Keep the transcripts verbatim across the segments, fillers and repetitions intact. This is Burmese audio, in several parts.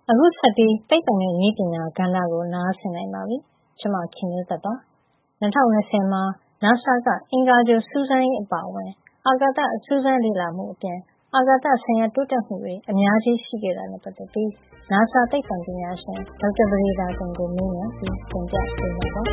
အခုဆက်ပြီးသိပ္ပံနဲ့နည်းပညာကဏ္ဍကိုနားဆင်နိုင်ပါပြီ။ကျွန်မခင်မျိုးသက်ပါ။၂၀၂၀မှာ NASA ကအင်္ဂါဂြိုဟ်စူးစမ်းရေးအပါအဝင်အာကာသစူးစမ်းလေ့လာမှုအပြင်အာကာသဆိုင်ရာတိုးတက်မှုတွေအများကြီးရှိခဲ့တာနဲ့ပတ်သက်ပြီး NASA သိပ္ပံပညာရှင်ဒေါက်တာပဒေသာတင်ကိုမေးမြန်းပြီးတင်ပြပေးမှာပါ။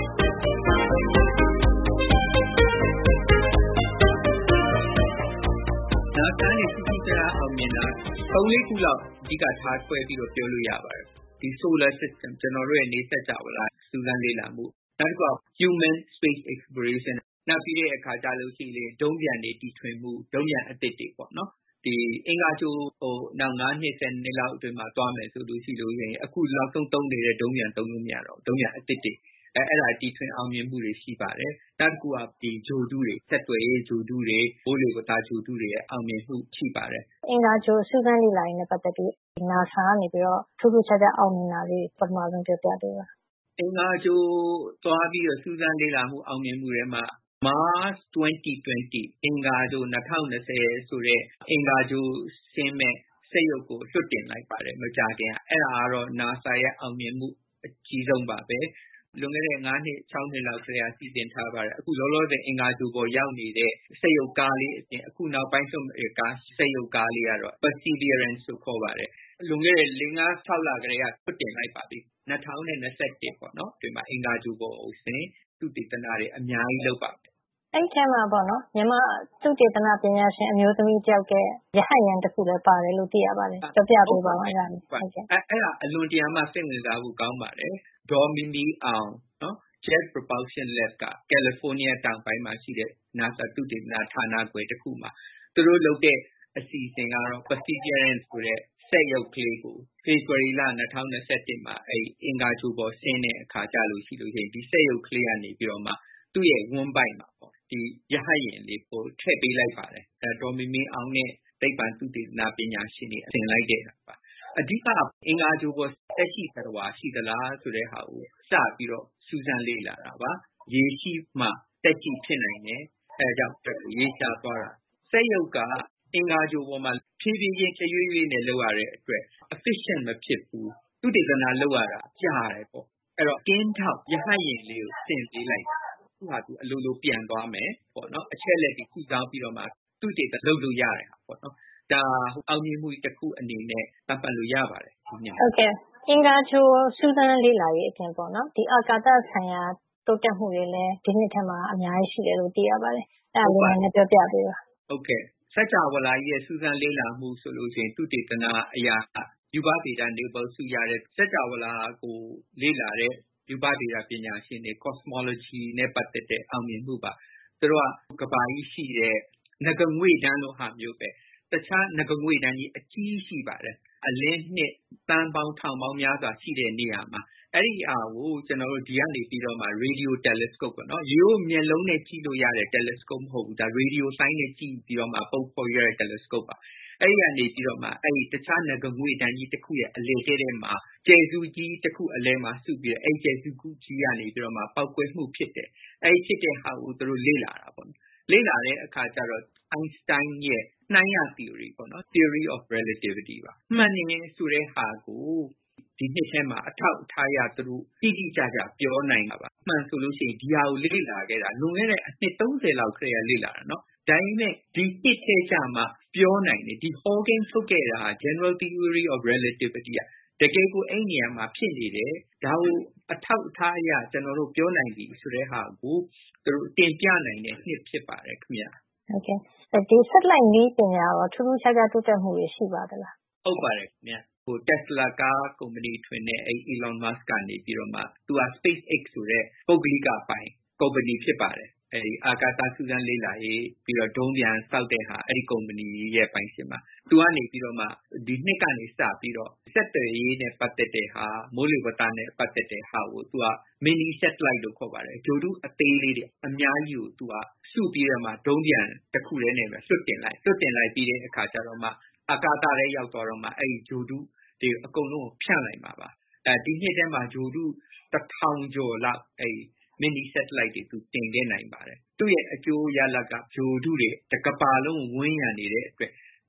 NASA နဲ့ထူးထူးခြားခြားအောင်မြင်တာသုံးလေးခုလောက်အဓိကထားခွဲပြီးတော့ပြောလို့ရပါတယ်။ဒီ solar system ကျွန်တော်တို့ရဲ့နေဆက်ကြဝဠာစူးစမ်းလေ့လာမှုနောက်တစ်ခုက human space exploration နောက်ပြီးတဲ့အခါကျလို့ရှိရင်ဒုံးပျံတွေတီထွင်မှုဒုံးပျံအသစ်တွေပေါ့နော်ဒီအင်္ဂါဂြိုဟ်ဟိုနောက်၅နှစ်ဆယ်နှစ်လောက်အတွင်းမှာသွားမယ်ဆိုလို့ရှိလို့ရင်အခုနောက်ဆုံးသုံးနေတဲ့ဒုံးပျံသုံးလို့မရတော့ဒုံးပျံအသစ်တွေအဲအဲ့ဒါတီထွင်အောင်မြင်မှုတွေရှိပါတယ်နောက်တစ်ခုကဒီဂြိုဟ်တုတွေဆက်သွယ်ရေးဂြိုဟ်တုတွေဘိုးလေဝသဂြိုဟ်တုတွေရဲ့အောင်မြင်မှုရှိပါတယ်အင်္ဂါဂြိုဟ်စူးစမ်းလေ့လာရေးနဲ့ပတ်သက်ပြီး NASA ကနေပြီးတော့ထူးထူးခြားခြားအောင်မြင်တာတွေပထမဆုံးပြောပြပေးပါအင်္ဂါဂြိုဟ်သွားပြီးတော့စူးစမ်းလေ့လာမှုအောင်မြင်မှုတွေမှာ Mars twenty twenty အင်္ဂါဂြိုဟ်twenty twentyဆိုတဲ့အင်္ဂါဂြိုဟ်ဆင်းမဲ့စက်ရုပ်ကိုလွှတ်တင်လိုက်ပါတယ်မကြာခင်အဲ့ဒါကတော့ NASA ရဲ့အောင်မြင်မှုအကြီးဆုံးပါပဲလွန်ခဲ့တဲ့၅နှစ်၆နှစ်လောက်ကတည်းကစီစဉ်ထားပါတယ်အခုလောလောဆယ်အင်္ဂါဂြိုဟ်ပေါ်ရောက်နေတဲ့စက်ရုပ်ကားလေးအပြင်အခုနောက်ပိုင်းဆုံးကားစက်ရုပ်ကားလေးကတော့ Perseverance ကိုခေါ်ပါတယ်လွန်ခဲ့တဲ့၄-၅-၆လကတည်းကလွှတ်တင်လိုက်ပါပြီ၂၀၂၁ပေါ့နော်ဒီမှာအင်္ဂါဂြိုဟ်ပေါ်ကိုဆင်းသုတေသနတွေအများကြီးလုပ်ပါမယ်အဲ့ထဲမှာပေါ့နော်မြန်မာသုတေသနပညာရှင်အမျိုးသမီးတယောက်ကရဟတ်ယာဉ်တစ်ခုလည်းပါတယ်လို့သိရပါတယ်ပြောပြပေးပါဦးအဲ့ဒါလေးဟုတ်ကဲ့အဲ့ဒါအလွန်တရာမှစိတ်ဝင်စားဖို့ကောင်းပါတယ်ဒေါ်မီမီအောင်နော် Jet Propulsion Lab ကကယ်လီဖိုးနီးယားတောင်ပိုင်းမှာရှိတဲ့ NASA သုတေသနဌာနကွယ်တစ်ခုမှာသူတို့လုပ်တဲ့အစီအစဉ်ကတော့ Perseverance ဆိုတဲ့စက်ရုပ်ကလေးကိုဖေဖော်ဝါရီလ၂၀၂၁မှာအဲ့အင်္ဂါဂြိုဟ်ပေါ်ဆင်းတဲ့အခါကျလို့ရှိလို့ရှိရင်ဒီစက်ရုပ်ကလေးကနေပြီးတော့မှသူ့ရဲ့ဝန်းပိုက်မှာပေါ့ဒီရဟတ်ယာဉ်လေးကိုထည့်ပေးလိုက်ပါတယ်အဲဒေါ်မီမီအောင်နဲ့သိပ္ပံသုတေသနပညာရှင်တွေအသင်လိုက်တဲ့ပါအဓိကအင်္ဂါဂြိုဟ်ပေါ်တက်ရှိသတ္တဝါရှိသလားဆိုတဲ့ဟာကိုစပြီးတော့စူးစမ်းလေ့လာတာပါရေရှိမှတက်ရှိဖြစ်နိုင်တယ်အဲဒါကြောင့်ရေရှားသွားတာစက်ရုပ်ကအင်္ဂါဂြိုဟ်ပေါ်မှာဖြည်းဖြည်းချင်းချရွေ့ရွေ့နဲ့လောက်ရတဲ့အတွက် efficient မဖြစ်ဘူးသုတေသနလောက်ရတာကြားရတယ်ပေါ့အဲ့တော့ကင်းထောက်ရဟတ်ယာဉ်လေးကိုဆင်ပေးလိုက်သူဟာသူအလိုလိုပြန်သွားမယ်ပေါ့နော်အချက်လက်တွေခုစားပြီးတော့မှသုတေသနလုပ်လို့ရတယ်ပေါ့နော်ဒါအောင်မြင်မှုတစ်ခုအနေနဲ့သတ်မှတ်လို့ရပါတယ်ဟုတ်ကဲ့အင်္ဂါဂြိုဟ်စူးစမ်းလေ့လာရေးအပြင်ပေါ့နော်ဒီအာကာသဆိုင်ရာတိုးတက်မှုတွေလည်းဒီနှစ်ထဲမှာအများကြီးရှိတယ်လို့သိရပါတယ်အဲ့ဒါလေးလည်းပြောပြပေးပါဟုတ်ကဲ့စัจ java လာကြီးရဲ့စူးစမ်းလေ့လာမှုဆိုလို့ရှိရင်သုတေသနအရာယူပဗေဒနေပေါ်စုရတဲ့စัจ java လာကိုလေ့လာတဲ့ယူပဗေဒပညာရှင်တွေ cosmology နဲ့ပတ်သက်တဲ့အောင်မြင်မှုပါသူတို့ကကဘာကြီးရှိတဲ့ငကငွေ့တန်းလိုဟာမျိုးပဲတခြားငကငွေ့တန်းကြီးအကြီးရှိပါတယ်အလင်းနှစ်တန်းပေါင်းထောင်ပေါင်းများစွာရှိတဲ့နေရာမှာအဲ့ဒီအားကိုကျွန်တော်တို့ဒီကနေပြီးတော့မှ radio telescope ပေါ့နော်ရိုးမျက်လုံးနဲ့ကြည့်လို့ရတဲ့ telescope မဟုတ်ဘူးဒါ radio ဆိုင်းနဲ့ကြည့်ပြီးတော့မှပုံဖော်ရတဲ့ telescope ပါအဲ့ဒီကနေပြီးတော့မှအဲ့ဒီတခြားငကငွေ့တန်းကြီးတစ်ခုရဲ့အလယ်ထဲမှာကျယ်စုကြီးတစ်ခုအလယ်မှာစုပြီးအဲ့ကျယ်စုကြီးကနေပြီးတော့မှပောက်ကွဲမှုဖြစ်တယ်အဲ့ဒီဖြစ်တဲ့ဟာကိုသူတို့လေ့လာတာပေါ့လေ့လာတဲ့အခါကျတော့ Einstein ရဲ့နှိုင်းရ theory ပေါ့နော် theory of relativity ပါမှန်နေဆိုတဲ့ဟာကိုဒီနှစ်ထဲမှာအထောက်အထားရသူတို့တိတိကျကျပြောနိုင်တာပါမှန်ဆိုလို့ရှိရင်ဒီဟာကိုလေ့လာခဲ့တာလွန်ခဲ့တဲ့အနှစ်သုံးဆယ်လောက်ခရေလေ့လာတာနော်ဒါပေမဲ့ဒီနှစ်ထဲကျမှပြောနိုင်တယ်ဒီ Hawking ထုတ်ခဲ့တာ general theory of relativity ကတကယ်ကိုအဲ့နေရာမှာဖြစ်နေတယ်ဒါကိုအထောက်အထားအရကျွန်တော်တို့ပြောနိုင်ပြီဆိုတဲ့ဟာကိုသူတို့တင်ပြနိုင်တဲ့နှစ်ဖြစ်ပါတယ်ခင်ဗျဟုတ်ကဲ့ဒီ satellite နည်းပညာရောထူးထူးခြားခြားတိုးတက်မှုတွေရှိပါသလားဟုတ်ပါတယ်ခင်ဗျဟို Tesla ကားကုမ္ပဏီထွင်တဲ့အဲ Elon Musk ကနေပြီးတော့မှသူက SpaceX ဆိုတဲ့ပုဂ္ဂလိကပိုင်းကုမ္ပဏီဖြစ်ပါတယ်အဲဒီအာကာသစူးစမ်းလေ့လာရေးပြီးတော့ဒုံးပျံစောက်တဲ့ဟာအဲဒီကုမ္ပဏီရဲ့ပိုင်ရှင်မှာသူကနေပြီးတော့မှဒီနှစ်ကနေစပြီးတော့စက်သွယ်ရေးနဲ့ပတ်သက်တဲ့ဟာမိုးလေဝသနဲ့ပတ်သက်တဲ့ဟာကိုသူက mini satellite လို့ခေါ်ပါတယ်ဂြိုဟ်တုအသေးလေးတွေအများကြီးကိုသူကစုပြီးတော့မှဒုံးပျံတစ်ခုလေးနဲ့ပဲလွှတ်တင်လိုက်လွှတ်တင်လိုက်ပြီးတဲ့အခါကျတော့မှအာကာသထဲရောက်သွားတော့မှအဲဒီဂြိုဟ်တုတွေအကုန်လုံးကိုဖြန့်လိုက်မှာပါအဲဒီနှစ်ထဲမှာဂြိုဟ်တုတစ်ထောင်ကျော်လောက်အဲဒီ mini satellite တွေသူတင်ခဲ့နိုင်ပါတယ်သူ့ရဲ့အကျိုးရလဒ်ကဂြိုဟ်တုတွေတစ်ကမ္ဘာလုံးဝန်းရံနေတဲ့အတွက်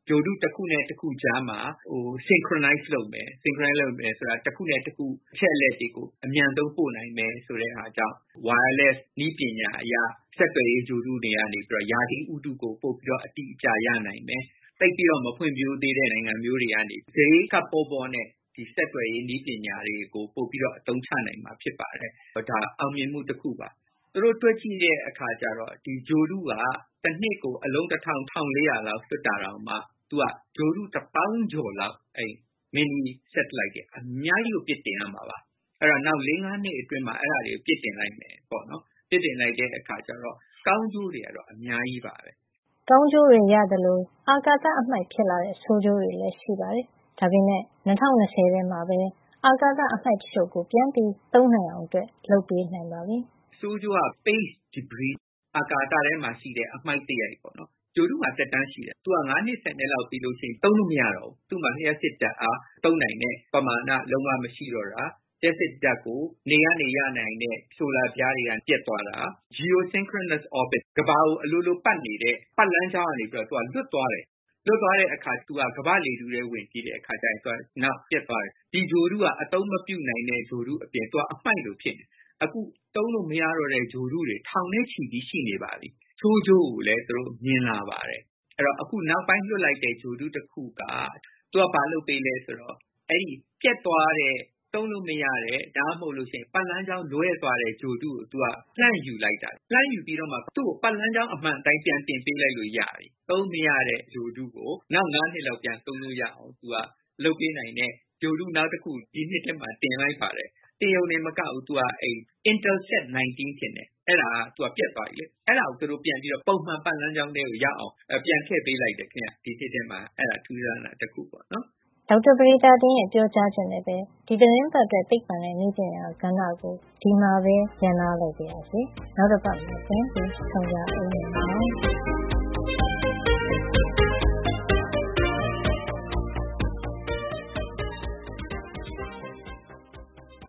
ဂြိုဟ်တုတစ်ခုနဲ့တစ်ခုကြားမှာဟို synchronize လုပ်မယ် synchronize လုပ်မယ်ဆိုတာတစ်ခုနဲ့တစ်ခုအချက်အလက်တွေကိုအမြန်ဆုံးပို့နိုင်မယ်ဆိုတဲ့ဟာကြောင့် wireless နည်းပညာအရဆက်သွယ်ရေးဂြိုဟ်တုတွေကနေပြီးတော့ယာတိဥတုကိုပို့ပြီးတော့အတိအကျရနိုင်မယ်တိတ်ပြီးတော့မဖွံ့ဖြိုးသေးတဲ့နိုင်ငံမျိုးတွေကနေဈေးကပေါ်ပေါ်နဲ့ဒီဆက်သွယ်ရေးနည်းပညာတွေကိုပို့ပြီးတော့အသုံးချနိုင်မှာဖြစ်ပါတယ်ဒါအောင်မြင်မှုတစ်ခုပါသူတို့တွက်ကြည့်တဲ့အခါကျတော့ဒီဂြိုဟ်တုကတစ်နှစ်ကိုအလုံးတစ်ထောင်တစ်လေးရာလောက်လွှတ်တာတော့မှသူကဂြိုဟ်တုတစ်ပေါင်းကျော်လောက်အဲ mini satellite တွေအများကြီးကိုပြစ်တင်ရမှာပါအဲ့တော့နောက် ၄-၅ နှစ်အတွင်းမှာအဲ့ဒါတွေကိုပြစ်တင်လိုက်မယ်ပေါ့နော်ပြစ်တင်လိုက်တဲ့အခါကျတော့ကောင်းကျိုးတွေကတော့အများကြီးပါပဲကောင်းကျိုးတွေရတယ်လို့အာကာသအမှိုက်ဖြစ်လာတဲ့ဆိုးကျိုးတွေလည်းရှိပါတယ်ဒါပေမဲ့၂၀၂၀ထဲမှာပဲအာကာသအမှိုက်တချို့ကိုပြန်ပြီးသုံးနိုင်အောင်အတွက်လုပ်ပေးနိုင်ပါပြီဆိုးကျိုးက space debris အာကာသထဲမှာရှိတဲ့အမှိုက်တရိုက်ပေါ့နော်ဂြိုဟ်တုမှာသက်တမ်းရှိတယ်သူက၅နှစ်ဆယ်နှစ်လောက်ပြီးလို့ရှိရင်သုံးလို့မရတော့ဘူးသူ့မှာလျှပ်စစ်ဓာတ်အားသုံးနိုင်တဲ့ပမာဏလုံးဝမရှိတော့တာလျှပ်စစ်ဓာတ်ကိုနေကနေရနိုင်တဲ့ဆိုလာပြားတွေကပြတ်သွားတာ geosynchronous orbit ကမ္ဘာကိုအလိုလိုပတ်နေတဲ့ပတ်လမ်းကြောင်းကနေပြီးတော့သူကလွတ်သွားတယ်လွတ်သွားတဲ့အခါသူကကမ္ဘာလေထုထဲဝင်ကြည့်တဲ့အခါကျရင်သူကနောက်ပြတ်သွားတယ်ဒီဂြိုဟ်တုကအသုံးမပြုနိုင်တဲ့ဂြိုဟ်တုအပြင်သူကအမှိုက်လိုဖြစ်နေအခုသုံးလို့မရတော့တဲ့ဂြိုဟ်တုတွေထောင်နဲ့ချီပြီးရှိနေပါပြီချိုးချိုးကိုလည်းသူတို့မြင်လာပါတယ်အဲ့တော့အခုနောက်ပိုင်းလွတ်လိုက်တဲ့ဂြိုဟ်တုတစ်ခုကသူကဘာလုပ်ပေးလဲဆိုတော့အဲ့ဒီပြတ်သွားတဲ့သုံးလို့မရတဲ့ဒါမှမဟုတ်လို့ရှိရင်ပတ်လန်းကြောင်းလွဲသွားတဲ့ဂြိုဟ်တုကိုသူကလှမ်းယူလိုက်တာလှမ်းယူပြီးတော့မှသူ့ကိုပတ်လန်းကြောင်းအမှန်တိုင်းပြန်တင်ပေးလိုက်လို့ရပြီသုံးမရတဲ့ဂြိုဟ်တုကိုနောက်၅နှစ်လောက်ပြန်သုံးလို့ရအောင်သူကလုပ်ပေးနိုင်တဲ့ဂြိုဟ်တုနောက်တစ်ခုဒီနှစ်ထဲမှာတင်လိုက်ပါတယ်တရုံနေမကဘူးသူကအဲ့ Intelsat ၁၉ဖြစ်နေအဲ့ဒါကသူကပြတ်သွားပြီလေအဲ့ဒါကိုသူတို့ပြန်ပြီးတော့ပုံမှန်ပတ်လန်းကြောင်းတွေကိုရအောင်ပြန်ထည့်ပေးလိုက်တယ်ခင်ဗျဒီနှစ်ထဲမှာအဲ့ဒါထူးခြားတာတစ်ခုပေါ့နော်ဒေါက်တာပရိသတ်တင်ရဲ့ပြောကြားချက်နဲ့ပဲဒီသတင်းပတ်အတွက်သိပ္ပံနဲ့နည်းပညာကဏ္ဍကိုဒီမှာပဲညှိနှိုင်းလိုက်ပါရစေနောက်တစ်ပတ်မှာပြန်ပြီးဆုံကြအောင်